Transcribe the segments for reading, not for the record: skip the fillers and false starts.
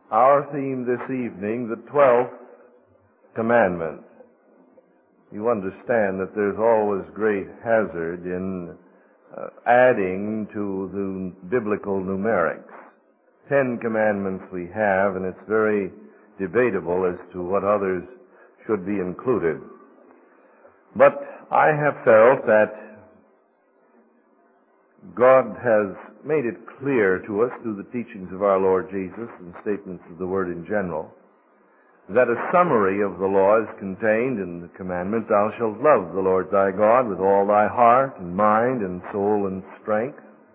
Our theme this evening, the 12th commandment. You understand that there's always great hazard in adding to the biblical numerics. 10 commandments we have, and it's very debatable as to what others should be included. But I have felt that God has made it clear to us through the teachings of our Lord Jesus and statements of the Word in general that a summary of the law is contained in the commandment, thou shalt love the Lord thy God with all thy heart and mind and soul and strength.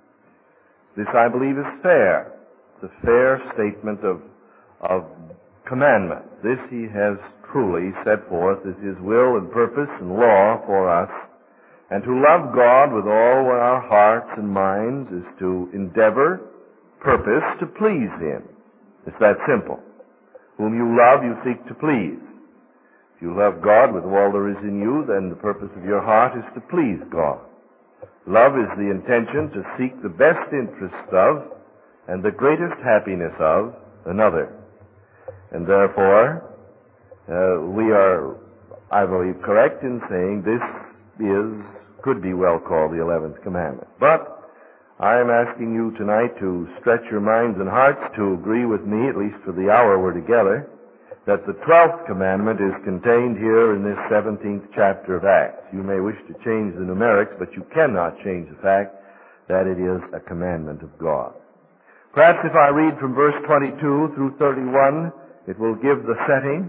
This, I believe, is fair. It's a fair statement of commandment. This he has truly set forth as his will and purpose and law for us. And to love God with all our hearts and minds is to endeavor, purpose to please him. It's that simple. Whom you love, you seek to please. If you love God with all there is in you, then the purpose of your heart is to please God. Love is the intention to seek the best interest of and the greatest happiness of another. And therefore, we are, I believe, correct in saying this could be well called the 11th commandment. But I am asking you tonight to stretch your minds and hearts to agree with me, at least for the hour we're together, that the 12th commandment is contained here in this 17th chapter of Acts. You may wish to change the numerics, but you cannot change the fact that it is a commandment of God. Perhaps if I read from verse 22 through 31, it will give the setting.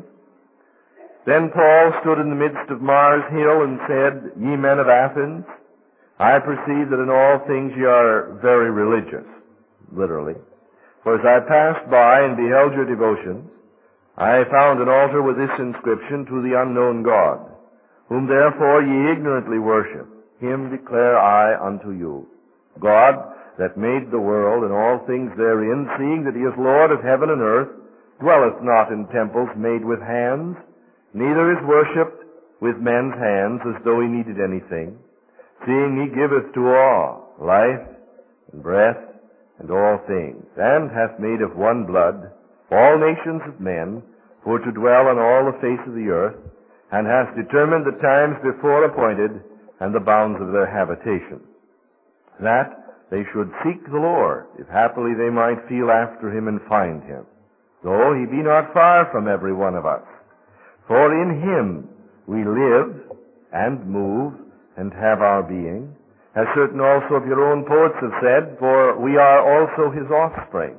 Then Paul stood in the midst of Mars Hill and said, Ye men of Athens, I perceive that in all things ye are very religious, literally. For as I passed by and beheld your devotions, I found an altar with this inscription, To the unknown God, whom therefore ye ignorantly worship. Him declare I unto you. God, that made the world and all things therein, seeing that he is Lord of heaven and earth, dwelleth not in temples made with hands, neither is worshipped with men's hands as though he needed anything, seeing he giveth to all life and breath and all things, and hath made of one blood all nations of men for to dwell on all the face of the earth, and hath determined the times before appointed and the bounds of their habitation, that they should seek the Lord, if happily they might feel after him and find him, though he be not far from every one of us. For in him we live and move and have our being, as certain also of your own poets have said, for we are also his offspring.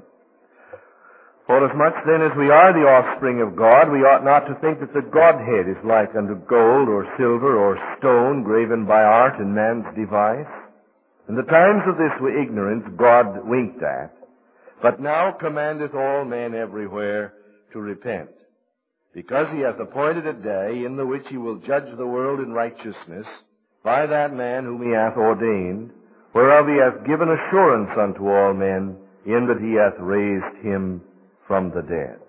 For as much then as we are the offspring of God, we ought not to think that the Godhead is like unto gold or silver or stone graven by art and man's device. In the times of this ignorance God winked at, but now commandeth all men everywhere to repent, because he hath appointed a day in the which he will judge the world in righteousness by that man whom he hath ordained, whereof he hath given assurance unto all men, in that he hath raised him from the dead.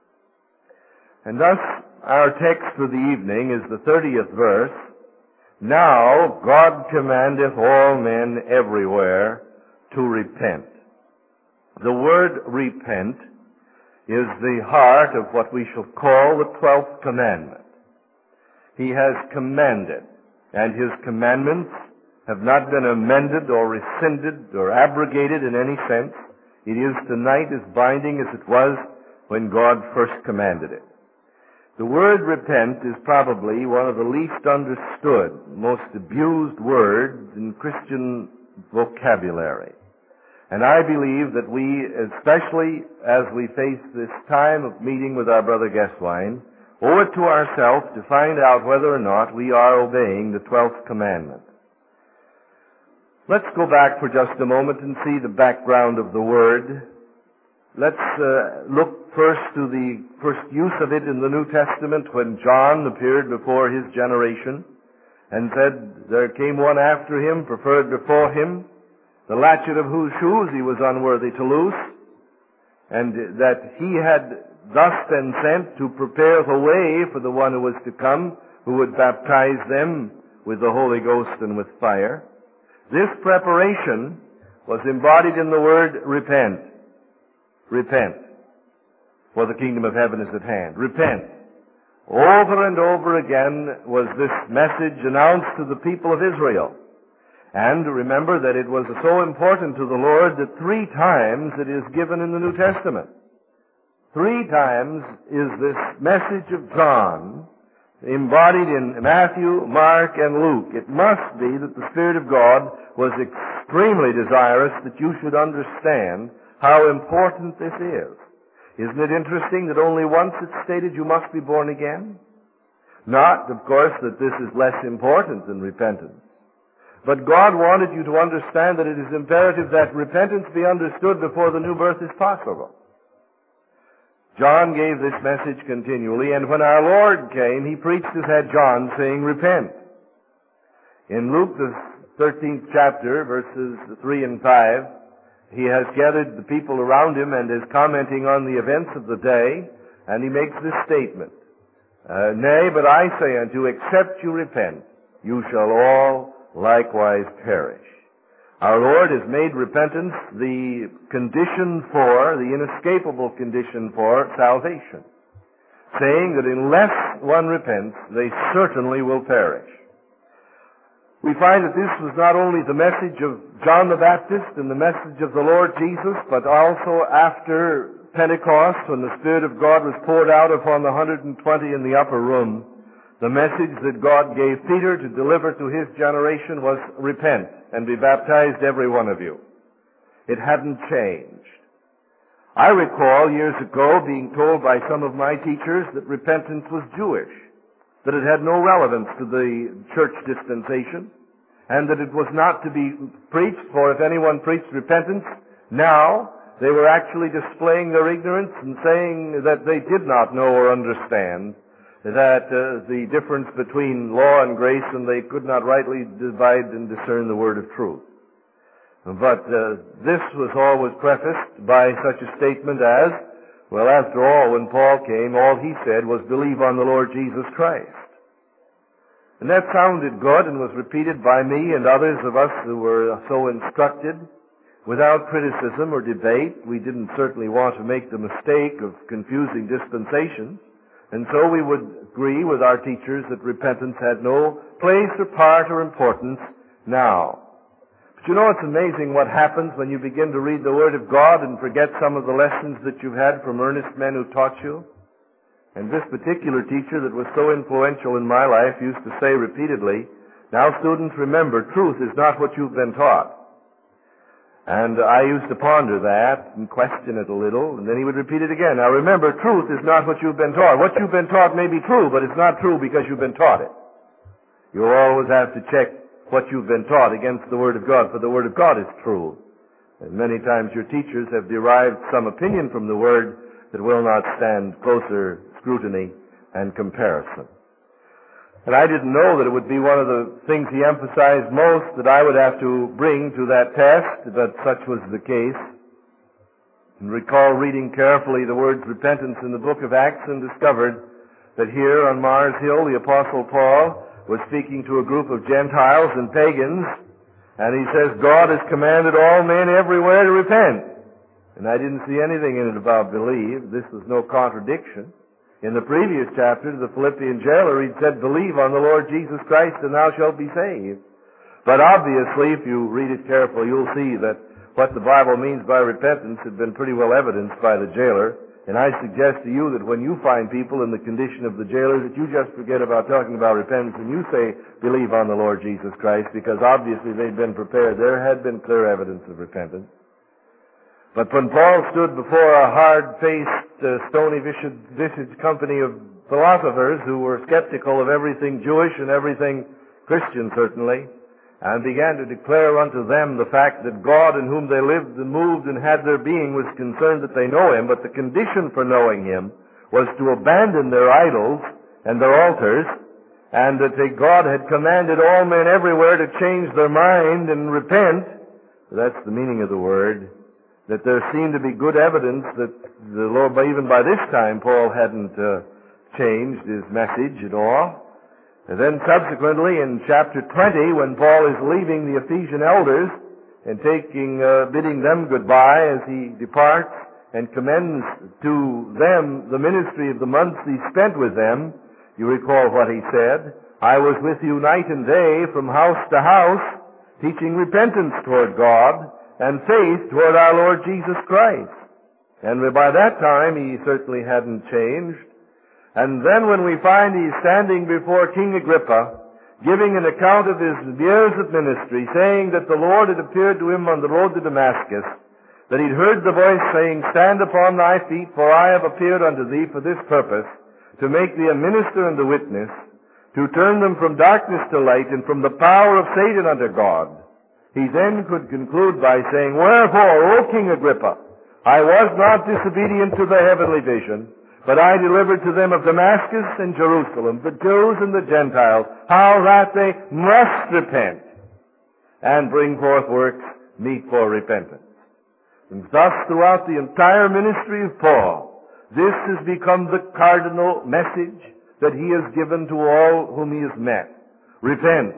And thus our text for the evening is the 30th verse. Now God commandeth all men everywhere to repent. The word repent is the heart of what we shall call the 12th commandment. He has commanded, and his commandments have not been amended or rescinded or abrogated in any sense. It is tonight as binding as it was when God first commanded it. The word repent is probably one of the least understood, most abused words in Christian vocabulary. And I believe that we, especially as we face this time of meeting with our brother Geswein, owe it to ourselves to find out whether or not we are obeying the 12th commandment. Let's go back for just a moment and see the background of the word. Let's look first to the first use of it in the New Testament when John appeared before his generation and said, There came one after him, preferred before him, the latchet of whose shoes he was unworthy to loose, and that he had thus been sent to prepare the way for the one who was to come, who would baptize them with the Holy Ghost and with fire. This preparation was embodied in the word repent. Repent. for the kingdom of heaven is at hand. Repent. Over and over again was this message announced to the people of Israel. And remember that it was so important to the Lord that 3 times it is given in the New Testament. 3 times is this message of John embodied in Matthew, Mark, and Luke. It must be that the Spirit of God was extremely desirous that you should understand how important this is. Isn't it interesting that only once it's stated you must be born again? Not, of course, that this is less important than repentance. But God wanted you to understand that it is imperative that repentance be understood before the new birth is possible. John gave this message continually, and when our Lord came, he preached as had John, saying, repent. In Luke, the 13th chapter, verses 3 and 5, he has gathered the people around him and is commenting on the events of the day, and he makes this statement, Nay, but I say unto you, except you repent, you shall all likewise perish. Our Lord has made repentance the condition for, the inescapable condition for salvation, saying that unless one repents, they certainly will perish. We find that this was not only the message of John the Baptist and the message of the Lord Jesus, but also after Pentecost, when the Spirit of God was poured out upon the 120 in the upper room, the message that God gave Peter to deliver to his generation was, repent and be baptized, every one of you. It hadn't changed. I recall years ago being told by some of my teachers that repentance was Jewish, that it had no relevance to the church dispensation, and that it was not to be preached, for if anyone preached repentance, now they were actually displaying their ignorance and saying that they did not know or understand that the difference between law and grace, and they could not rightly divide and discern the word of truth. But this was always prefaced by such a statement as, well, after all, when Paul came, all he said was, believe on the Lord Jesus Christ. And that sounded good and was repeated by me and others of us who were so instructed without criticism or debate. We didn't certainly want to make the mistake of confusing dispensations. And so we would agree with our teachers that repentance had no place or part or importance now. But you know, it's amazing what happens when you begin to read the Word of God and forget some of the lessons that you've had from earnest men who taught you. And this particular teacher that was so influential in my life used to say repeatedly, now students, remember, truth is not what you've been taught. And I used to ponder that and question it a little, and then he would repeat it again. Now remember, truth is not what you've been taught. What you've been taught may be true, but it's not true because you've been taught it. You'll always have to check what you've been taught against the Word of God, for the Word of God is true. And many times your teachers have derived some opinion from the Word that will not stand closer scrutiny and comparison. And I didn't know that it would be one of the things he emphasized most that I would have to bring to that test, but such was the case. And recall reading carefully the words repentance in the book of Acts and discovered that here on Mars Hill the Apostle Paul was speaking to a group of Gentiles and pagans, and he says, God has commanded all men everywhere to repent. And I didn't see anything in it about believe. This was no contradiction. In the previous chapter to the Philippian jailer, he'd said, believe on the Lord Jesus Christ and thou shalt be saved. But obviously, if you read it carefully, you'll see that what the Bible means by repentance had been pretty well evidenced by the jailer. And I suggest to you that when you find people in the condition of the jailer, that you just forget about talking about repentance and you say, believe on the Lord Jesus Christ, because obviously they'd been prepared. There had been clear evidence of repentance. But when Paul stood before a hard-faced, stony-visaged company of philosophers who were skeptical of everything Jewish and everything Christian, certainly, and began to declare unto them the fact that God in whom they lived and moved and had their being was concerned that they know Him, but the condition for knowing Him was to abandon their idols and their altars, and that God had commanded all men everywhere to change their mind and repent. That's the meaning of the word. That there seemed to be good evidence that the Lord, even by this time, Paul hadn't changed his message at all. And then subsequently in chapter 20, when Paul is leaving the Ephesian elders and bidding them goodbye as he departs, and commends to them the ministry of the months he spent with them, you recall what he said, I was with you night and day from house to house, teaching repentance toward God and faith toward our Lord Jesus Christ. And by that time he certainly hadn't changed. And then when we find he's standing before King Agrippa, giving an account of his years of ministry, saying that the Lord had appeared to him on the road to Damascus, that he'd heard the voice saying, Stand upon thy feet, for I have appeared unto thee for this purpose, to make thee a minister and a witness, to turn them from darkness to light, and from the power of Satan unto God. He then could conclude by saying, Wherefore, O King Agrippa, I was not disobedient to the heavenly vision, but I delivered to them of Damascus and Jerusalem, the Jews and the Gentiles, how that they must repent and bring forth works meet for repentance. And thus, throughout the entire ministry of Paul, this has become the cardinal message that he has given to all whom he has met. Repent.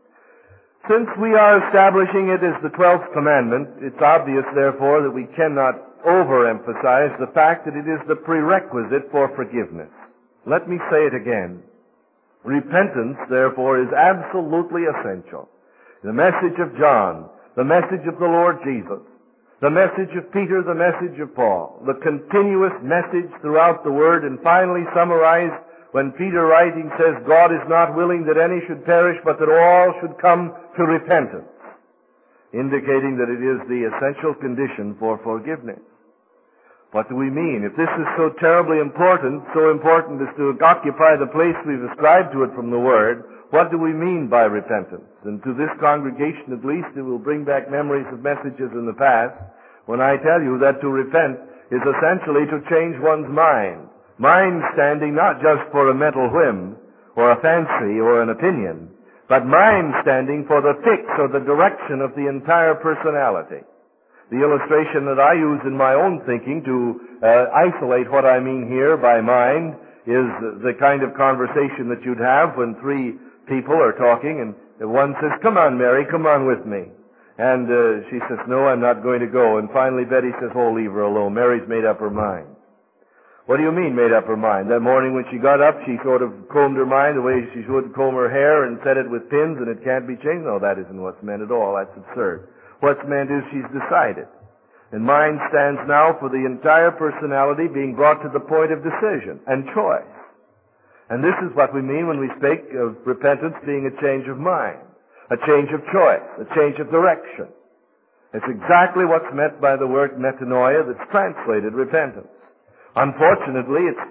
Since we are establishing it as the 12th commandment, it's obvious, therefore, that we cannot overemphasize the fact that it is the prerequisite for forgiveness. Let me say it again. Repentance, therefore, is absolutely essential. The message of John, the message of the Lord Jesus, the message of Peter, the message of Paul, the continuous message throughout the Word, and finally summarized when Peter writing says, God is not willing that any should perish, but that all should come to repentance, indicating that it is the essential condition for forgiveness. What do we mean? If this is so terribly important, so important as to occupy the place we've ascribed to it from the Word, what do we mean by repentance? And to this congregation at least, it will bring back memories of messages in the past when I tell you that to repent is essentially to change one's mind. Mind standing not just for a mental whim or a fancy or an opinion, but mind standing for the fix or the direction of the entire personality. The illustration that I use in my own thinking to isolate what I mean here by mind is the kind of conversation that you'd have when three people are talking and one says, Come on, Mary, come on with me. And she says, No, I'm not going to go. And finally Betty says, Oh, leave her alone. Mary's made up her mind. What do you mean made up her mind? That morning when she got up, she sort of combed her mind the way she would comb her hair and set it with pins and it can't be changed? No, that isn't what's meant at all. That's absurd. What's meant is she's decided. And mind stands now for the entire personality being brought to the point of decision and choice. And this is what we mean when we speak of repentance being a change of mind, a change of choice, a change of direction. It's exactly what's meant by the word metanoia that's translated repentance. Unfortunately, it's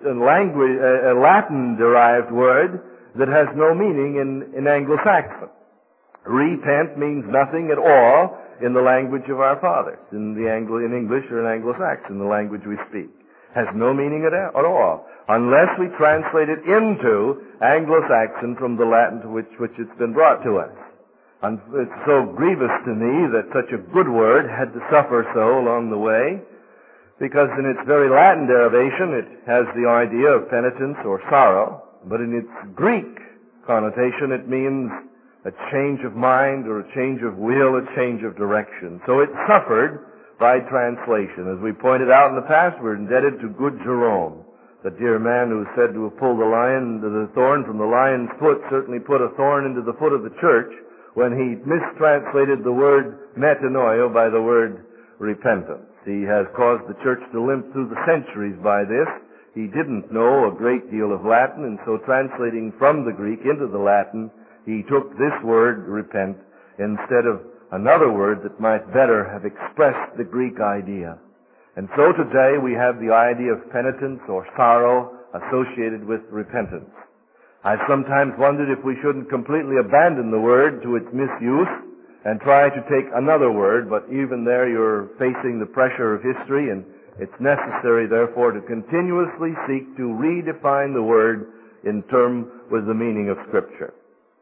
a Latin-derived word that has no meaning in Anglo-Saxon. Repent means nothing at all in the language of our fathers, in English or in Anglo-Saxon, the language we speak. Has no meaning at all, unless we translate it into Anglo-Saxon from the Latin to which it's been brought to us. And it's so grievous to me that such a good word had to suffer so along the way, because in its very Latin derivation it has the idea of penitence or sorrow, but in its Greek connotation it means a change of mind or a change of will, a change of direction. So it suffered by translation. As we pointed out in the past, we're indebted to good Jerome, the dear man who is said to have pulled the thorn from the lion's foot, certainly put a thorn into the foot of the church when he mistranslated the word metanoia by the word repentance. He has caused the church to limp through the centuries by this. He didn't know a great deal of Latin, and so translating from the Greek into the Latin, he took this word, repent, instead of another word that might better have expressed the Greek idea. And so today we have the idea of penitence or sorrow associated with repentance. I've sometimes wondered if we shouldn't completely abandon the word to its misuse and try to take another word, but even there you're facing the pressure of history, and it's necessary, therefore, to continuously seek to redefine the word in term with the meaning of Scripture.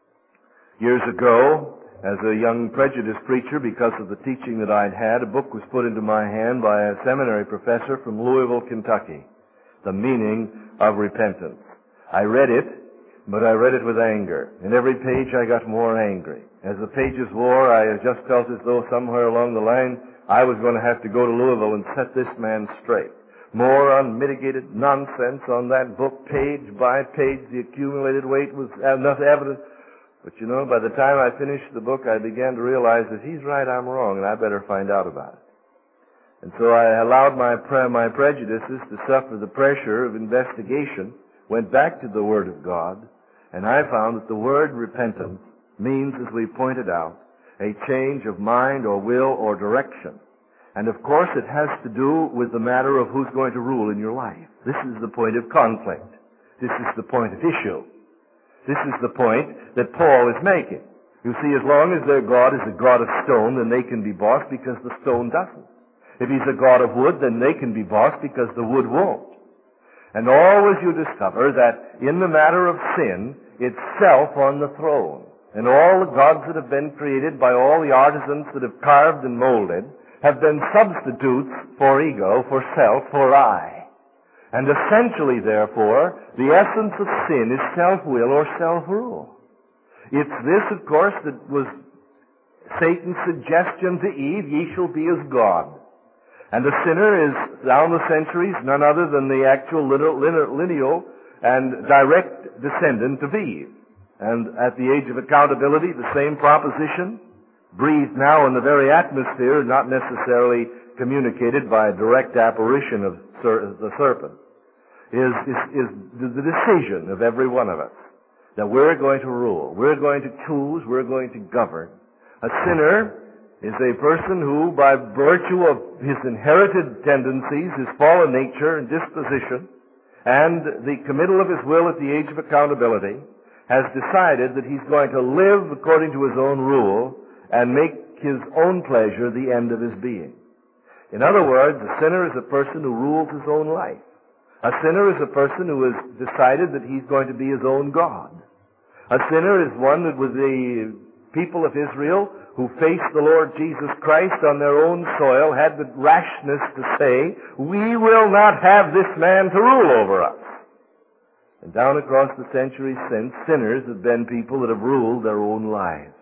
Years ago, as a young prejudiced preacher, because of the teaching that I'd had, a book was put into my hand by a seminary professor from Louisville, Kentucky, The Meaning of Repentance. I read it, but I read it with anger. In every page I got more angry. As the pages wore, I just felt as though somewhere along the line I was going to have to go to Louisville and set this man straight. More unmitigated nonsense on that book, page by page. The accumulated weight was enough evidence. But you know, by the time I finished the book, I began to realize that he's right, I'm wrong, and I better find out about it. And so I allowed my prejudices to suffer the pressure of investigation, went back to the Word of God, and I found that the word repentance means, as we pointed out, a change of mind or will or direction. And of course it has to do with the matter of who's going to rule in your life. This is the point of conflict. This is the point of issue. This is the point that Paul is making. You see, as long as their God is a God of stone, then they can be bossed because the stone doesn't. If he's a God of wood, then they can be bossed because the wood won't. And always you discover that in the matter of sin, it's self on the throne. And all the gods that have been created by all the artisans that have carved and molded have been substitutes for ego, for self, for I. And essentially, therefore, the essence of sin is self-will or self-rule. It's this, of course, that was Satan's suggestion to Eve, ye shall be as God. And the sinner is, down the centuries, none other than the actual lineal and direct descendant of Eve. And at the age of accountability, the same proposition, breathed now in the very atmosphere, not necessarily communicated by a direct apparition of the serpent, is the decision of every one of us that we're going to rule, we're going to choose, we're going to govern. A sinner is a person who, by virtue of his inherited tendencies, his fallen nature and disposition, and the committal of his will at the age of accountability, has decided that he's going to live according to his own rule and make his own pleasure the end of his being. In other words, a sinner is a person who rules his own life. A sinner is a person who has decided that he's going to be his own God. A sinner is one that, with the people of Israel who faced the Lord Jesus Christ on their own soil, had the rashness to say, we will not have this man to rule over us. And down across the centuries since, sinners have been people that have ruled their own lives.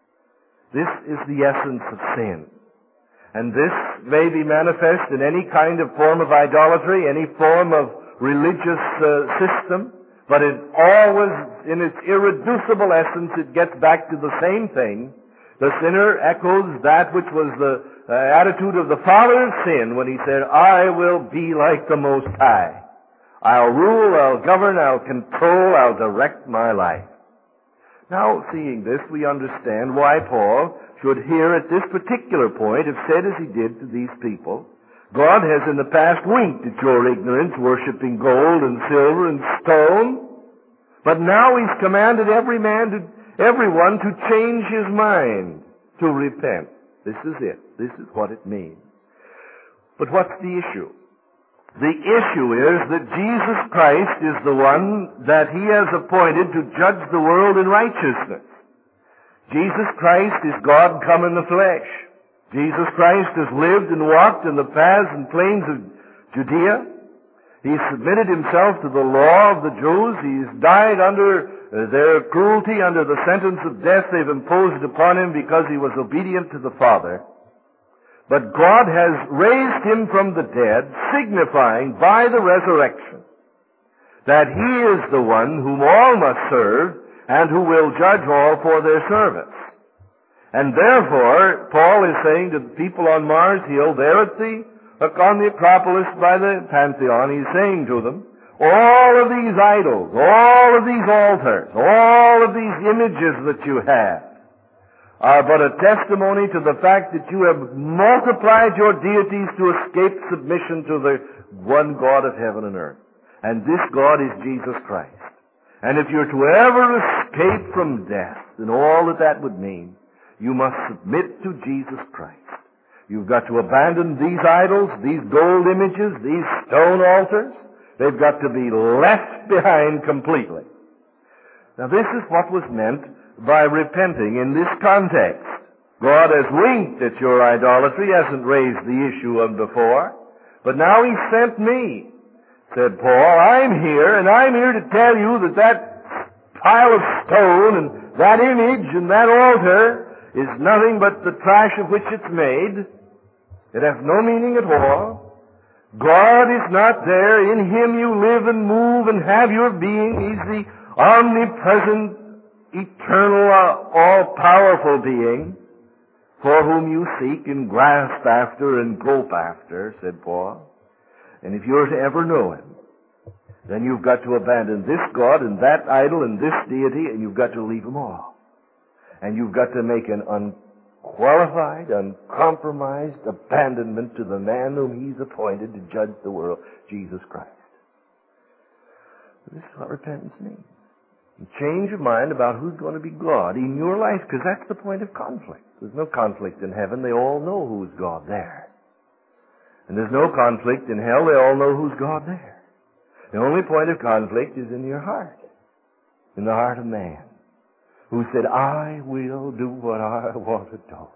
This is the essence of sin. And this may be manifest in any kind of form of idolatry, any form of religious system, but it always, in its irreducible essence, it gets back to the same thing. The sinner echoes that which was the attitude of the father of sin when he said, I will be like the Most High. I'll rule, I'll govern, I'll control, I'll direct my life. Now, seeing this, we understand why Paul should here at this particular point have said as he did to these people, God has in the past winked at your ignorance, worshipping gold and silver and stone, but now he's commanded everyone to change his mind, to repent. This is it. This is what it means. But what's the issue? The issue is that Jesus Christ is the one that he has appointed to judge the world in righteousness. Jesus Christ is God come in the flesh. Jesus Christ has lived and walked in the paths and plains of Judea. He submitted himself to the law of the Jews. He's died under their cruelty, under the sentence of death they've imposed upon him because he was obedient to the Father. But God has raised him from the dead, signifying by the resurrection that he is the one whom all must serve and who will judge all for their service. And therefore, Paul is saying to the people on Mars Hill, there on the Acropolis by the Pantheon, he's saying to them, all of these idols, all of these altars, all of these images that you have are but a testimony to the fact that you have multiplied your deities to escape submission to the one God of heaven and earth. And this God is Jesus Christ. And if you're to ever escape from death, and all that that would mean, you must submit to Jesus Christ. You've got to abandon these idols, these gold images, these stone altars. They've got to be left behind completely. Now this is what was meant by repenting in this context. God has winked at your idolatry, hasn't raised the issue of before, but now he sent me, said Paul. I'm here, and I'm here to tell you that that pile of stone and that image and that altar is nothing but the trash of which it's made. It has no meaning at all. God is not there. In Him you live and move and have your being. He's the omnipresent, eternal, all-powerful being for whom you seek and grasp after and grope after, said Paul. And if you're to ever know Him, then you've got to abandon this God and that idol and this deity, and you've got to leave them all. And you've got to make an unqualified, uncompromised abandonment to the man whom He's appointed to judge the world, Jesus Christ. This is what repentance means. You change your mind about who's going to be God in your life, because that's the point of conflict. There's no conflict in heaven. They all know who's God there. And there's no conflict in hell. They all know who's God there. The only point of conflict is in your heart, in the heart of man, who said, I will do what I want to do.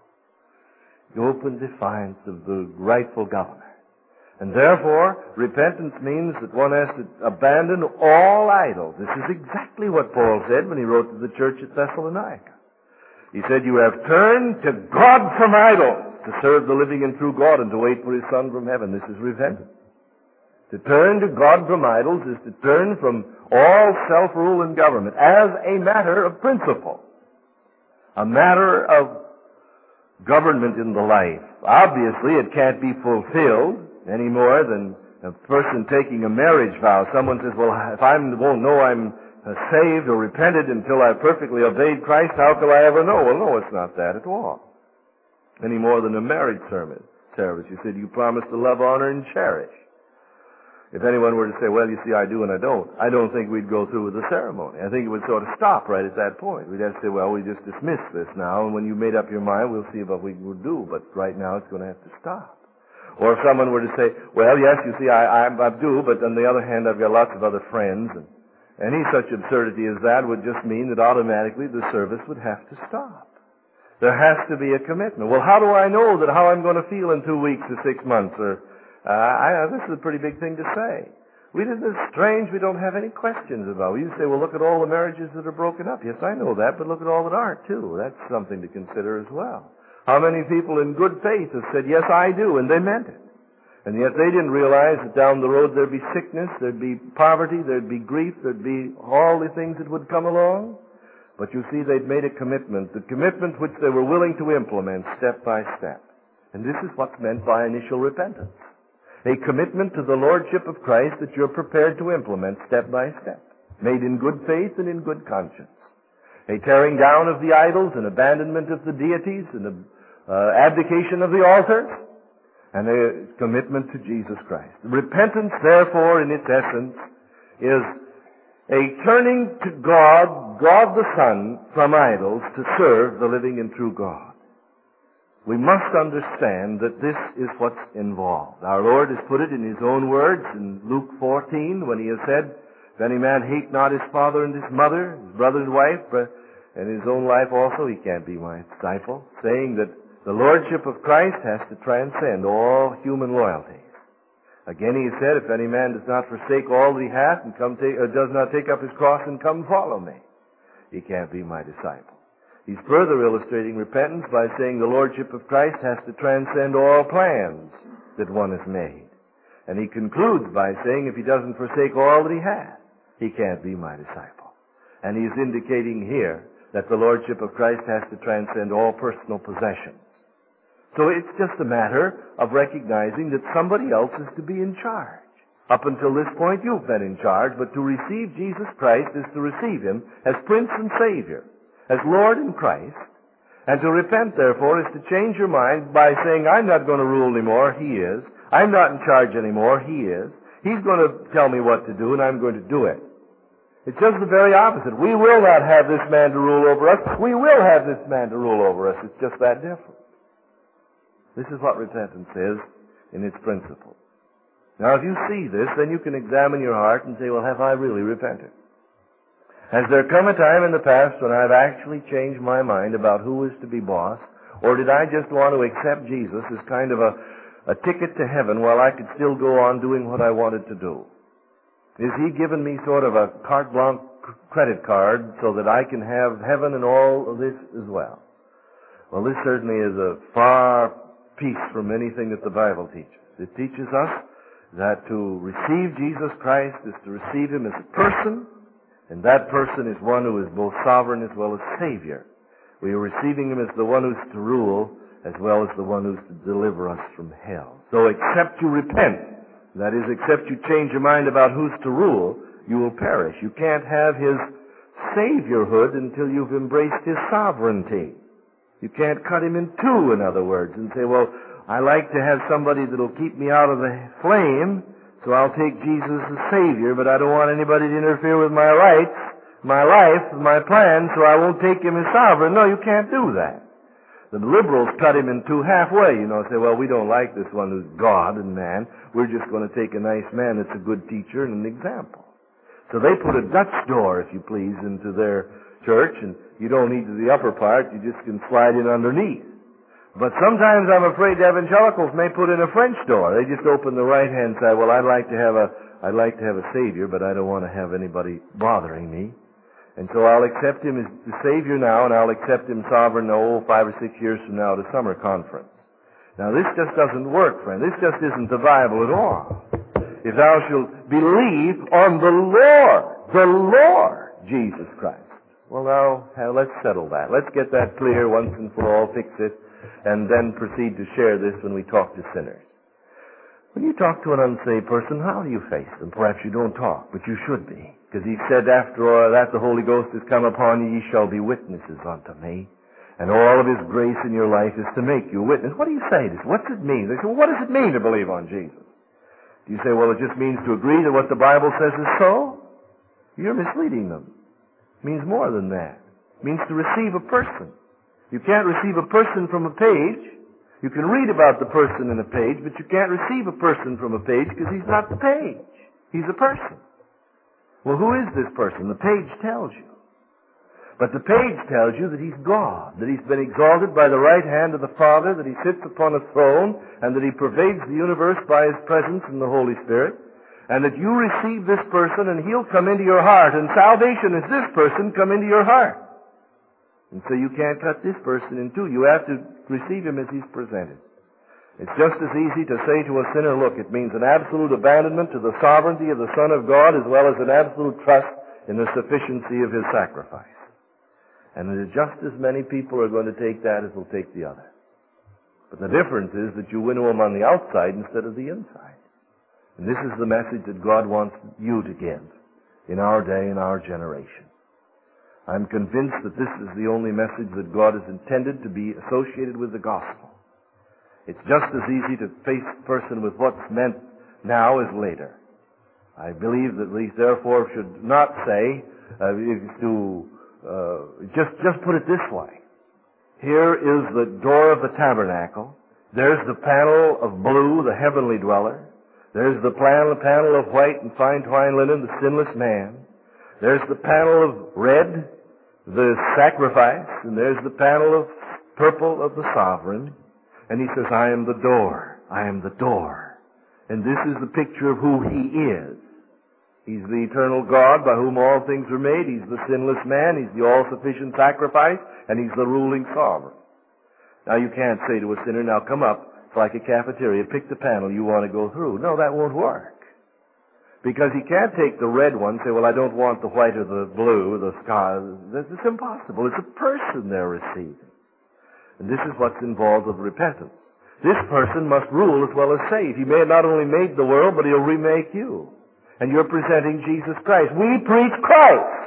The open defiance of the rightful governor. And therefore, repentance means that one has to abandon all idols. This is exactly what Paul said when he wrote to the church at Thessalonica. He said, you have turned to God from idols to serve the living and true God and to wait for His Son from heaven. This is repentance. To turn to God from idols is to turn from all self-rule and government as a matter of principle. A matter of government in the life. Obviously, it can't be fulfilled any more than a person taking a marriage vow. Someone says, well, if I won't know I'm saved or repented until I've perfectly obeyed Christ, how could I ever know? Well, no, it's not that at all. Any more than a marriage service. You said you promise to love, honor, and cherish. If anyone were to say, well, you see, I do and I don't think we'd go through with the ceremony. I think it would sort of stop right at that point. We'd have to say, well, we just dismiss this now, and when you made up your mind, we'll see what we would do, but right now it's going to have to stop. Or if someone were to say, well, yes, you see, I do, but on the other hand, I've got lots of other friends, and any such absurdity as that would just mean that automatically the service would have to stop. There has to be a commitment. Well, how do I know that how I'm going to feel in 2 weeks or 6 months or this is a pretty big thing to say. It's strange we don't have any questions about it. You say, well, look at all the marriages that are broken up. Yes, I know that, but look at all that aren't, too. That's something to consider as well. How many people in good faith have said, yes, I do, and they meant it. And yet they didn't realize that down the road there'd be sickness, there'd be poverty, there'd be grief, there'd be all the things that would come along. But you see, they'd made a commitment, the commitment which they were willing to implement step by step. And this is what's meant by initial repentance. A commitment to the Lordship of Christ that you're prepared to implement step by step, made in good faith and in good conscience. A tearing down of the idols, an abandonment of the deities, an abdication of the altars, and a commitment to Jesus Christ. Repentance, therefore, in its essence, is a turning to God, God the Son, from idols to serve the living and true God. We must understand that this is what's involved. Our Lord has put it in His own words in Luke 14 when He has said, if any man hate not his father and his mother, his brother and wife, and his own life also, he can't be my disciple, saying that the Lordship of Christ has to transcend all human loyalties. Again He said, if any man does not forsake all that he hath and does not take up his cross and come follow me, he can't be my disciple. He's further illustrating repentance by saying the Lordship of Christ has to transcend all plans that one has made. And he concludes by saying if he doesn't forsake all that he has, he can't be my disciple. And he's indicating here that the Lordship of Christ has to transcend all personal possessions. So it's just a matter of recognizing that somebody else is to be in charge. Up until this point, you've been in charge, but to receive Jesus Christ is to receive Him as Prince and Savior, as Lord in Christ, and to repent, therefore, is to change your mind by saying, I'm not going to rule anymore, He is. I'm not in charge anymore, He is. He's going to tell me what to do, and I'm going to do it. It's just the very opposite. We will not have this man to rule over us. We will have this man to rule over us. It's just that different. This is what repentance is in its principle. Now, if you see this, then you can examine your heart and say, well, have I really repented? Has there come a time in the past when I've actually changed my mind about who is to be boss? Or did I just want to accept Jesus as kind of a ticket to heaven while I could still go on doing what I wanted to do? Is He given me sort of a carte blanche credit card so that I can have heaven and all of this as well? Well, this certainly is a far piece from anything that the Bible teaches. It teaches us that to receive Jesus Christ is to receive Him as a person, and that person is one who is both sovereign as well as Savior. We are receiving Him as the one who's to rule as well as the one who's to deliver us from hell. So except you repent, that is, except you change your mind about who's to rule, you will perish. You can't have His Saviorhood until you've embraced His sovereignty. You can't cut Him in two, in other words, and say, well, I like to have somebody that'll keep me out of the flame, so I'll take Jesus as Savior, but I don't want anybody to interfere with my rights, my life, my plans, so I won't take Him as sovereign. No, you can't do that. The liberals cut Him in two halfway, say, well, we don't like this one who's God and man. We're just going to take a nice man that's a good teacher and an example. So they put a Dutch door, if you please, into their church, and you don't need the upper part, you just can slide in underneath. But sometimes I'm afraid evangelicals may put in a French door. They just open the right-hand side. Well, I'd like to have a Savior, but I don't want to have anybody bothering me. And so I'll accept Him as the Savior now, and I'll accept Him sovereign, 5 or 6 years from now at a summer conference. Now this just doesn't work, friend. This just isn't the Bible at all. If thou shalt believe on the Lord Jesus Christ. Well, now, let's settle that. Let's get that clear once and for all, fix it, and then proceed to share this when we talk to sinners. When you talk to an unsaved person, how do you face them? Perhaps you don't talk, but you should be. Because He said, after all that the Holy Ghost has come upon you, ye shall be witnesses unto me. And all of His grace in your life is to make you a witness. What do you say to this? What's it mean? They say, well, what does it mean to believe on Jesus? Do you say, well, it just means to agree that what the Bible says is so? You're misleading them. It means more than that. It means to receive a person. You can't receive a person from a page. You can read about the person in a page, but you can't receive a person from a page because he's not the page. He's a person. Well, who is this person? The page tells you. But the page tells you that He's God, that He's been exalted by the right hand of the Father, that He sits upon a throne, and that He pervades the universe by His presence in the Holy Spirit, and that you receive this person and He'll come into your heart, and salvation is this person come into your heart. And so you can't cut this person in two. You have to receive Him as He's presented. It's just as easy to say to a sinner, look, it means an absolute abandonment to the sovereignty of the Son of God as well as an absolute trust in the sufficiency of His sacrifice. And just as many people are going to take that as will take the other. But the difference is that you win them on the outside instead of the inside. And this is the message that God wants you to give in our day, in our generation. I'm convinced that this is the only message that God has intended to be associated with the gospel. It's just as easy to face a person with what's meant now as later. I believe that we therefore should not say, just put it this way. Here is the door of the tabernacle. There's the panel of blue, the heavenly dweller. There's the panel of white and fine twined linen, the sinless man. There's the panel of red, the sacrifice, and there's the panel of purple of the sovereign. And He says, I am the door. I am the door. And this is the picture of who He is. He's the eternal God by whom all things were made. He's the sinless man. He's the all-sufficient sacrifice. And He's the ruling sovereign. Now you can't say to a sinner, now come up. It's like a cafeteria. Pick the panel you want to go through. No, that won't work. Because he can't take the red one and say, well, I don't want the white or the blue or the sky. It's impossible. It's a person they're receiving. And this is what's involved with repentance. This person must rule as well as save. He may have not only made the world, but He'll remake you. And you're presenting Jesus Christ. We preach Christ.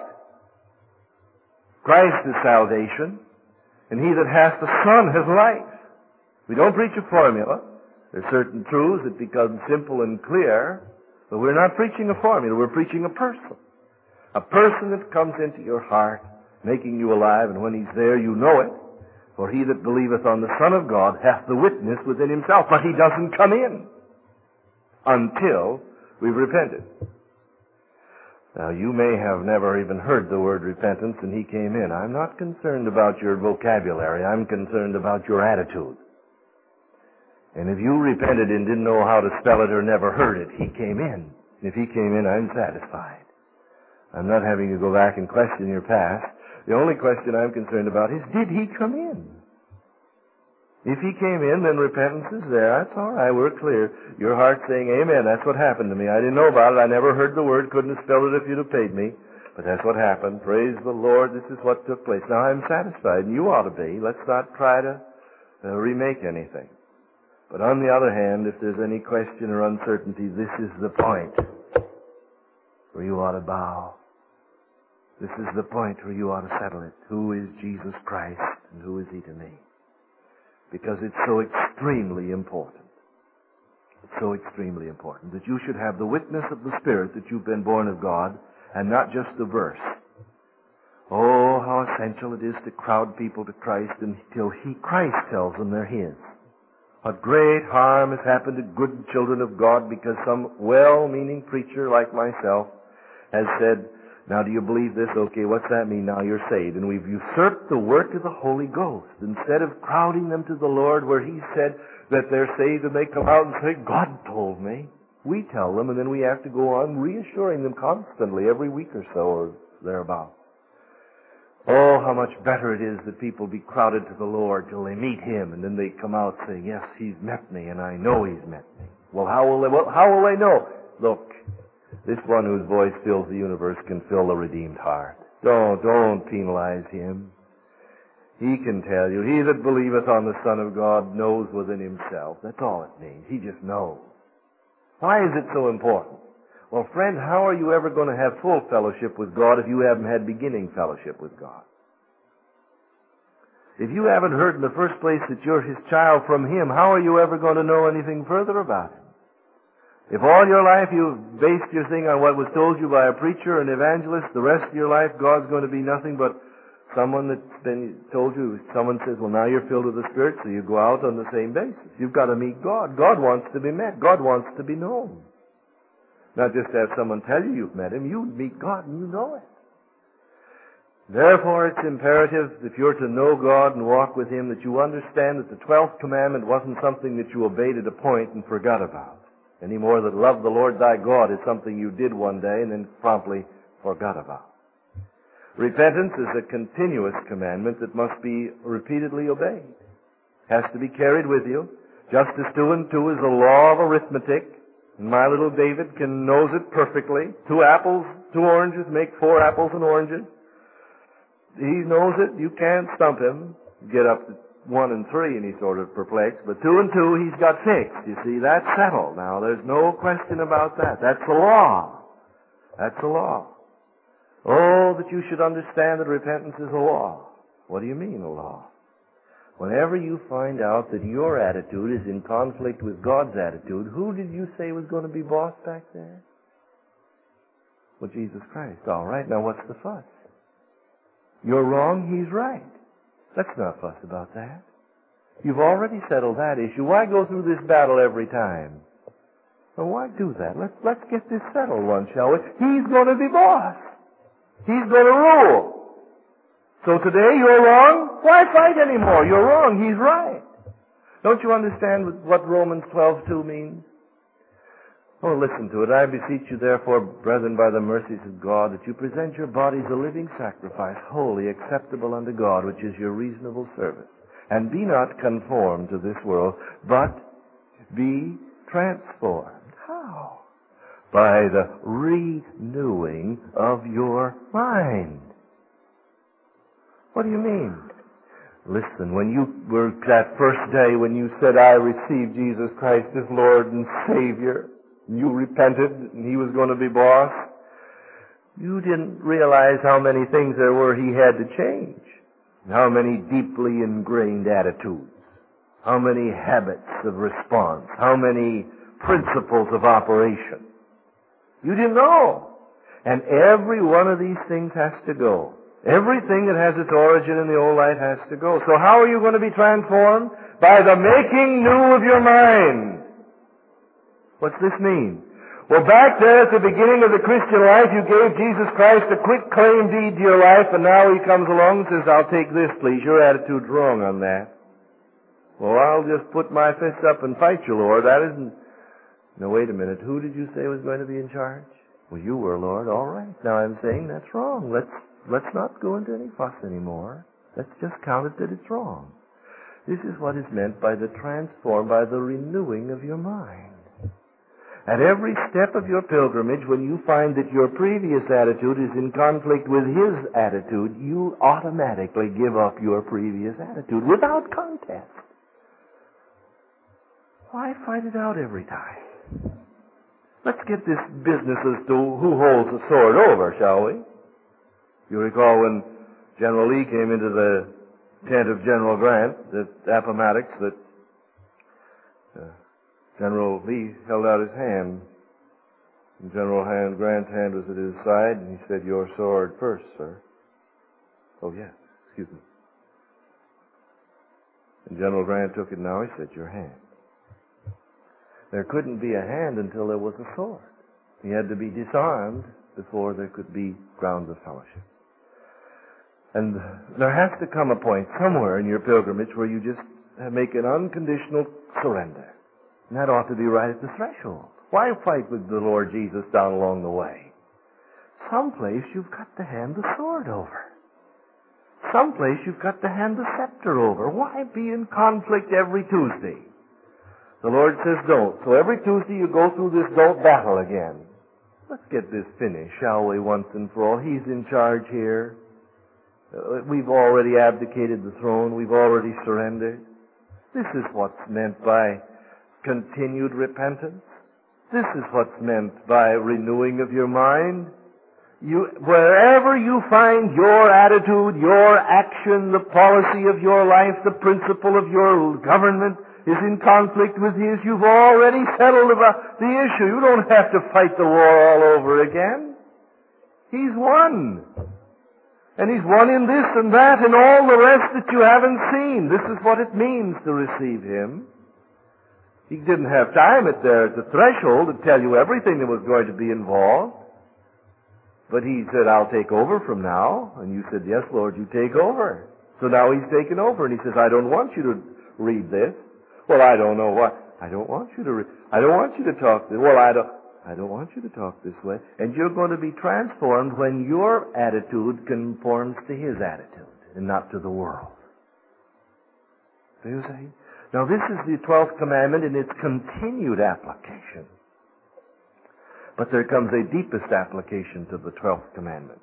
Christ is salvation. And he that hath the Son has life. We don't preach a formula. There are certain truths that become simple and clear. But we're not preaching a formula. We're preaching a person. A person that comes into your heart, making you alive. And when He's there, you know it. For he that believeth on the Son of God hath the witness within himself. But he doesn't come in until we've repented. Now, you may have never even heard the word repentance, and He came in. I'm not concerned about your vocabulary. I'm concerned about your attitude. And if you repented and didn't know how to spell it or never heard it, He came in. If He came in, I'm satisfied. I'm not having you go back and question your past. The only question I'm concerned about is, did He come in? If he came in, then repentance is there. That's all right. We're clear. Your heart's saying, amen. That's what happened to me. I didn't know about it. I never heard the word. Couldn't have spelled it if you'd have paid me. But that's what happened. Praise the Lord. This is what took place. Now I'm satisfied, and you ought to be. Let's not try to remake anything. But on the other hand, if there's any question or uncertainty, this is the point where you ought to bow. This is the point where you ought to settle it. Who is Jesus Christ, and who is he to me? Because it's so extremely important. It's so extremely important that you should have the witness of the Spirit that you've been born of God, and not just the verse. Oh, how essential it is to crowd people to Christ until Christ tells them they're his. What great harm has happened to good children of God because some well-meaning preacher like myself has said, now do you believe this? Okay, what's that mean? Now you're saved. And we've usurped the work of the Holy Ghost. Instead of crowding them to the Lord where he said that they're saved and they come out and say, God told me. We tell them and then we have to go on reassuring them constantly every week or so or thereabouts. Oh, how much better it is that people be crowded to the Lord till they meet him and then they come out saying, yes, he's met me and I know he's met me. Well, how will they know? Look. This one whose voice fills the universe can fill the redeemed heart. Don't penalize him. He can tell you, he that believeth on the Son of God knows within himself. That's all it means. He just knows. Why is it so important? Well, friend, how are you ever going to have full fellowship with God if you haven't had beginning fellowship with God? If you haven't heard in the first place that you're his child from him, how are you ever going to know anything further about him? If all your life you've based your thing on what was told you by a preacher, an evangelist, the rest of your life God's going to be nothing but someone that's been told you, someone says, well, now you're filled with the Spirit, so you go out on the same basis. You've got to meet God. God wants to be met. God wants to be known. Not just to have someone tell you you've met him. You meet God and you know it. Therefore, it's imperative, if you're to know God and walk with him, that you understand that the 12th commandment wasn't something that you obeyed at a point and forgot about. Any more that love the Lord thy God is something you did one day and then promptly forgot about. Repentance is a continuous commandment that must be repeatedly obeyed. Has to be carried with you. Just as 2 and 2 is a law of arithmetic. And my little David knows it perfectly. 2 apples, 2 oranges make 4 apples and oranges. He knows it. You can't stump him. Get up to 1 and 3 and he's sort of perplexed. But 2 and 2 he's got fixed. You see, that's settled. Now, there's no question about that. That's the law. That's the law. Oh, that you should understand that repentance is a law. What do you mean, a law? Whenever you find out that your attitude is in conflict with God's attitude, who did you say was going to be boss back there? Well, Jesus Christ. All right, now what's the fuss? You're wrong, he's right. Let's not fuss about that. You've already settled that issue. Why go through this battle every time? Well, why do that? Let's get this settled once, shall we? He's going to be boss. He's going to rule. So today you're wrong. Why fight anymore? You're wrong. He's right. Don't you understand what Romans 12:2 means? Oh, listen to it. I beseech you, therefore, brethren, by the mercies of God, that you present your bodies a living sacrifice, holy, acceptable unto God, which is your reasonable service. And be not conformed to this world, but be transformed. How? By the renewing of your mind. What do you mean? Listen, when you were that first day when you said, I received Jesus Christ as Lord and Savior, and you repented and he was going to be boss, you didn't realize how many things there were he had to change. How many deeply ingrained attitudes. How many habits of response. How many principles of operation. You didn't know. And every one of these things has to go. Everything that has its origin in the old life has to go. So how are you going to be transformed? By the making new of your mind. What's this mean? Well, back there at the beginning of the Christian life, you gave Jesus Christ a quick claim deed to your life, and now he comes along and says, I'll take this, please. Your attitude's wrong on that. Well, I'll just put my fists up and fight you, Lord. That isn't... No, wait a minute. Who did you say was going to be in charge? Well, you were, Lord. All right. Now I'm saying that's wrong. Let's not go into any fuss anymore. Let's just count it that it's wrong. This is what is meant by the transformed, by the renewing of your mind. At every step of your pilgrimage, when you find that your previous attitude is in conflict with His attitude, you automatically give up your previous attitude without contest. Why fight it out every time? Let's get this business as to who holds the sword over, shall we? You recall when General Lee came into the tent of General Grant at Appomattox that General Lee held out his hand. And Grant's hand was at his side, and he said, "Your sword first, sir." "Oh, yes, excuse me." And General Grant took it now. He said, "Your hand." There couldn't be a hand until there was a sword. He had to be disarmed before there could be grounds of fellowship. And there has to come a point somewhere in your pilgrimage where you just make an unconditional surrender. And that ought to be right at the threshold. Why fight with the Lord Jesus down along the way? Someplace you've got to hand the sword over. Someplace you've got to hand the scepter over. Why be in conflict every Tuesday? The Lord says don't. So every Tuesday you go through this don't battle again. Let's get this finished, shall we, once and for all? He's in charge here. We've already abdicated the throne. We've already surrendered. This is what's meant by continued repentance. This is what's meant by renewing of your mind. Wherever you find your attitude, your action, the policy of your life, the principle of your government is in conflict with His, you've already settled about the issue. You don't have to fight the war all over again. He's won. And He's won in this and that and all the rest that you haven't seen. This is what it means to receive Him. He didn't have time at the threshold to tell you everything that was going to be involved. But He said, "I'll take over from now." And you said, "Yes, Lord, you take over." So now He's taken over, and He says, "I don't want you to read this." "Well, I don't know what. I don't want you to read. I don't want you to talk this. Well, I don't want you to talk this way. And you're going to be transformed when your attitude conforms to His attitude and not to the world. Do you see? Now, this is the 12th commandment in its continued application. But there comes a deepest application to the 12th commandment.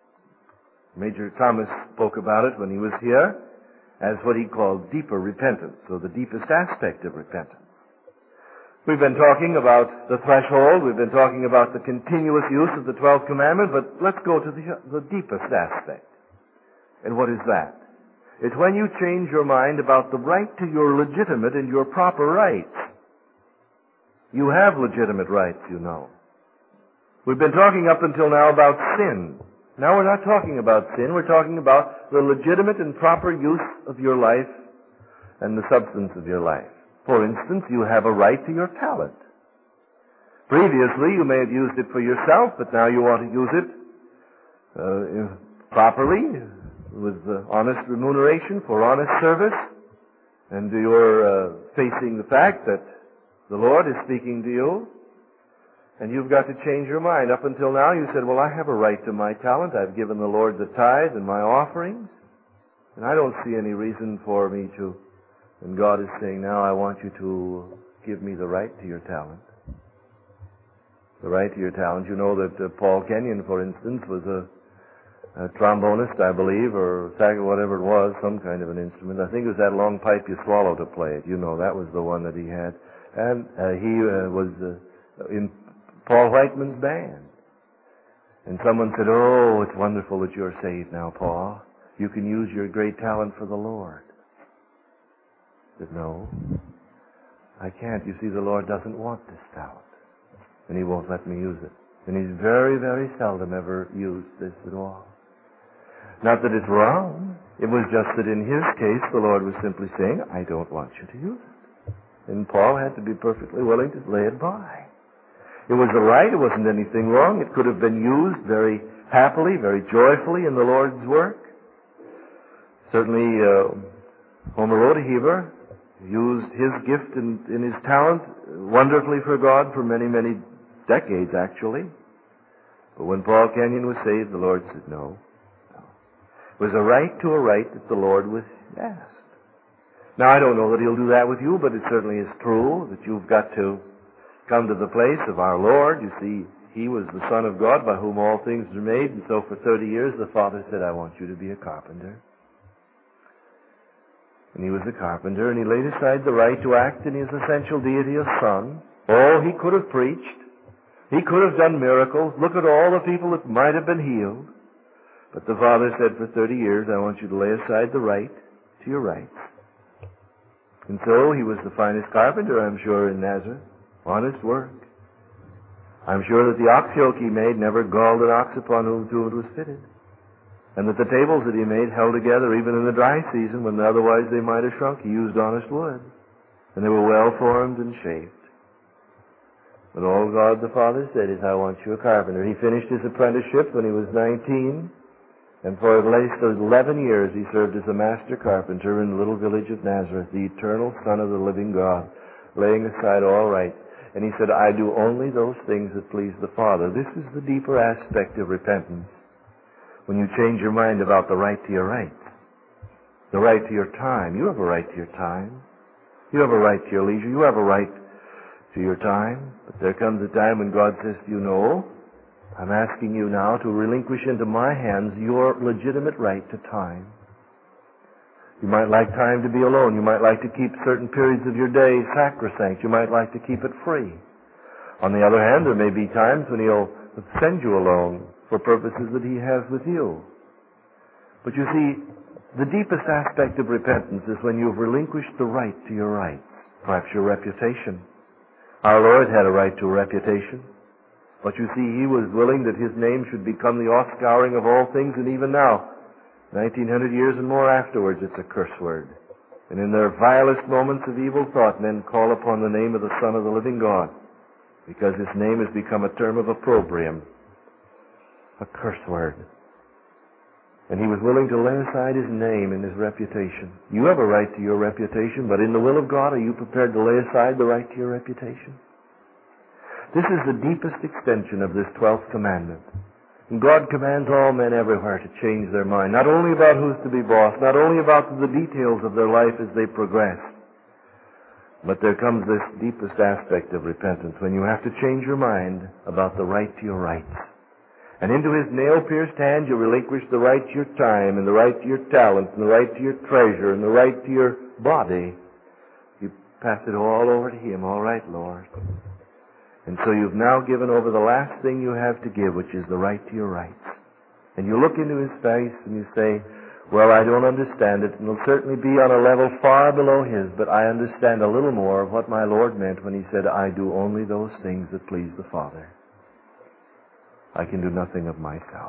Major Thomas spoke about it when he was here as what he called deeper repentance, or the deepest aspect of repentance. We've been talking about the threshold, we've been talking about the continuous use of the 12th commandment, but let's go to the deepest aspect. And what is that? It's when you change your mind about the right to your legitimate and your proper rights. You have legitimate rights, you know. We've been talking up until now about sin. Now we're not talking about sin, we're talking about the legitimate and proper use of your life and the substance of your life. For instance, you have a right to your talent. Previously, you may have used it for yourself, but now you want to use it properly, with honest remuneration for honest service, and you're facing the fact that the Lord is speaking to you, and you've got to change your mind. Up until now, you said, "Well, I have a right to my talent. I've given the Lord the tithe and my offerings, and I don't see any reason for me to." And God is saying, "Now I want you to give me the right to your talent." The right to your talent. You know that Paul Kenyon, for instance, was a trombonist, I believe, or whatever it was, some kind of an instrument. I think it was that long pipe you swallow to play it. You know, that was the one that he had. And he was in Paul Whiteman's band. And someone said, "Oh, it's wonderful that you're saved now, Paul. You can use your great talent for the Lord." I said, "No, I can't. You see, the Lord doesn't want this talent. And He won't let me use it. And He's very, very seldom ever used this at all. Not that it's wrong. It was just that in his case, the Lord was simply saying, "I don't want you to use it." And Paul had to be perfectly willing to lay it by. It was the right. It wasn't anything wrong. It could have been used very happily, very joyfully in the Lord's work. Certainly, Homer Rodeheber used his gift and his talent wonderfully for God for many, many decades, actually. But when Paul Kenyon was saved, the Lord said, "No. It was a right to a right that the Lord was asked." Now, I don't know that he'll do that with you, but it certainly is true that you've got to come to the place of our Lord. You see, he was the Son of God by whom all things are made, and so for 30 years the Father said, I want you to be a carpenter. And he was a carpenter, and he laid aside the right to act in his essential deity as Son. Oh, he could have preached. He could have done miracles. Look at all the people that might have been healed. But the Father said, for 30 years, I want you to lay aside the right to your rights. And so he was the finest carpenter, I'm sure, in Nazareth. Honest work. I'm sure that the ox yoke he made never galled an ox upon whom to it was fitted. And that the tables that he made held together even in the dry season when otherwise they might have shrunk. He used honest wood. And they were well formed and shaped. But all God the Father said is, I want you a carpenter. He finished his apprenticeship when he was 19. And for at least 11 years he served as a master carpenter in the little village of Nazareth, the eternal Son of the living God, laying aside all rights. And he said, I do only those things that please the Father. This is the deeper aspect of repentance. When you change your mind about the right to your rights, the right to your time. You have a right to your time. You have a right to your leisure. You have a right to your time. But there comes a time when God says to you, no, I'm asking you now to relinquish into my hands your legitimate right to time. You might like time to be alone. You might like to keep certain periods of your day sacrosanct. You might like to keep it free. On the other hand, there may be times when he'll send you alone for purposes that he has with you. But you see, the deepest aspect of repentance is when you've relinquished the right to your rights, perhaps your reputation. Our Lord had a right to a reputation. But you see, he was willing that his name should become the offscouring of all things, and even now, 1900 years and more afterwards, it's a curse word. And in their vilest moments of evil thought, men call upon the name of the Son of the living God, because his name has become a term of opprobrium, a curse word. And he was willing to lay aside his name and his reputation. You have a right to your reputation, but in the will of God, are you prepared to lay aside the right to your reputation? This is the deepest extension of this 12th commandment. And God commands all men everywhere to change their mind, not only about who's to be boss, not only about the details of their life as they progress, but there comes this deepest aspect of repentance when you have to change your mind about the right to your rights. And into his nail-pierced hand you relinquish the right to your time, and the right to your talent, and the right to your treasure, and the right to your body. You pass it all over to him. All right, Lord. And so you've now given over the last thing you have to give, which is the right to your rights. And you look into his face and you say, well, I don't understand it, and it'll certainly be on a level far below his, but I understand a little more of what my Lord meant when he said, I do only those things that please the Father. I can do nothing of myself.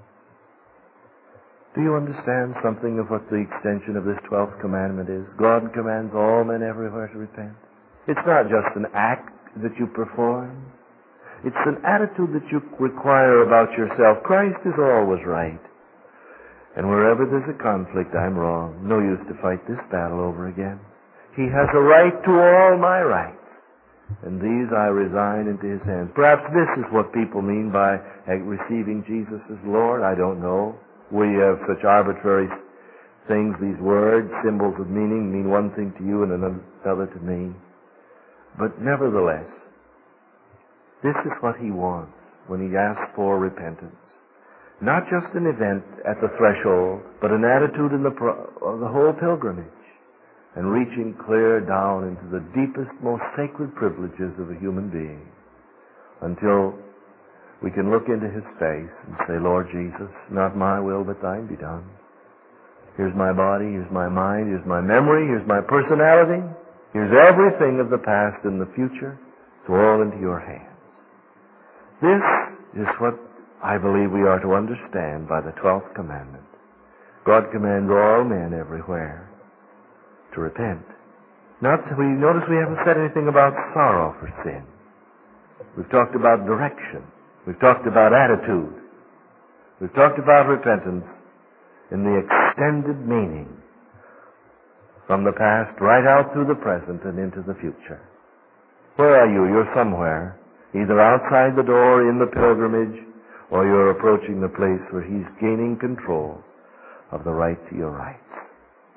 Do you understand something of what the extension of this 12th commandment is? God commands all men everywhere to repent. It's not just an act that you perform. It's an attitude that you require about yourself. Christ is always right. And wherever there's a conflict, I'm wrong. No use to fight this battle over again. He has a right to all my rights. And these I resign into his hands. Perhaps this is what people mean by receiving Jesus as Lord. I don't know. We have such arbitrary things. These words, symbols of meaning, mean one thing to you and another to me. But nevertheless, this is what he wants when he asks for repentance. Not just an event at the threshold, but an attitude in the whole pilgrimage, and reaching clear down into the deepest, most sacred privileges of a human being, until we can look into his face and say, Lord Jesus, not my will, but thine be done. Here's my body, here's my mind, here's my memory, here's my personality. Here's everything of the past and the future. It's all into your hands. This is what I believe we are to understand by the 12th commandment. God commands all men everywhere to repent. Notice we haven't said anything about sorrow for sin. We've talked about direction. We've talked about attitude. We've talked about repentance in the extended meaning, from the past right out through the present and into the future. Where are you? You're somewhere, either outside the door in the pilgrimage, or you're approaching the place where he's gaining control of the right to your rights.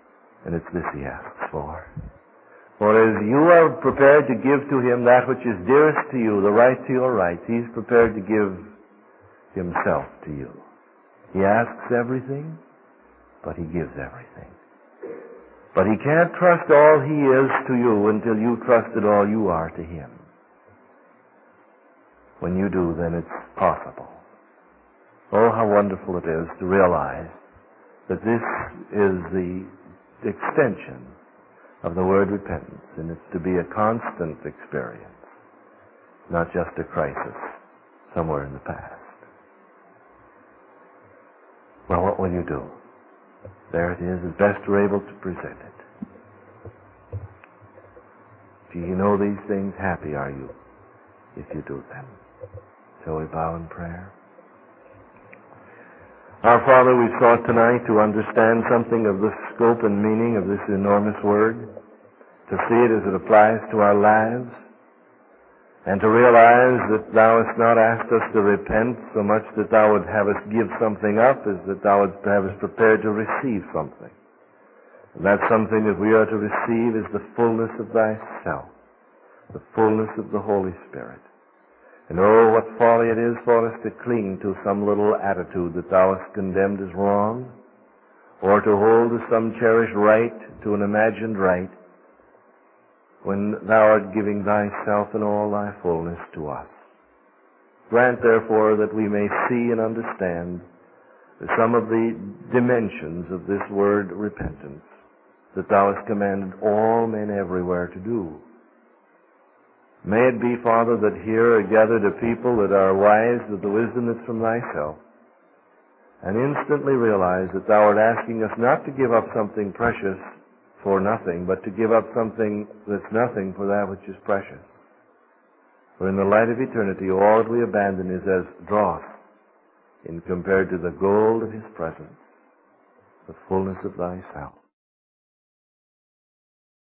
And it's this he asks for. For as you are prepared to give to him that which is dearest to you, the right to your rights, he's prepared to give himself to you. He asks everything, but he gives everything. But he can't trust all he is to you until you trusted all you are to him. When you do, then it's possible. Oh, how wonderful it is to realize that this is the extension of the word repentance, and it's to be a constant experience, not just a crisis somewhere in the past. Well, what will you do? There it is, as best we're able to present it. Do you know these things? Happy are you if you do them. Shall we bow in prayer? Our Father, we've sought tonight to understand something of the scope and meaning of this enormous word, to see it as it applies to our lives, and to realize that Thou hast not asked us to repent so much that Thou would have us give something up as that Thou would have us prepared to receive something. And that something that we are to receive is the fullness of Thyself, the fullness of the Holy Spirit. And oh, what folly it is for us to cling to some little attitude that Thou hast condemned as wrong, or to hold to some cherished right, to an imagined right, when Thou art giving Thyself in all Thy fullness to us. Grant, therefore, that we may see and understand some of the dimensions of this word repentance that Thou hast commanded all men everywhere to do. May it be, Father, that here are gathered a people that are wise with the wisdom that's from Thyself, and instantly realize that Thou art asking us not to give up something precious for nothing, but to give up something that's nothing for that which is precious. For in the light of eternity, all that we abandon is as dross in compared to the gold of His presence, the fullness of Thyself.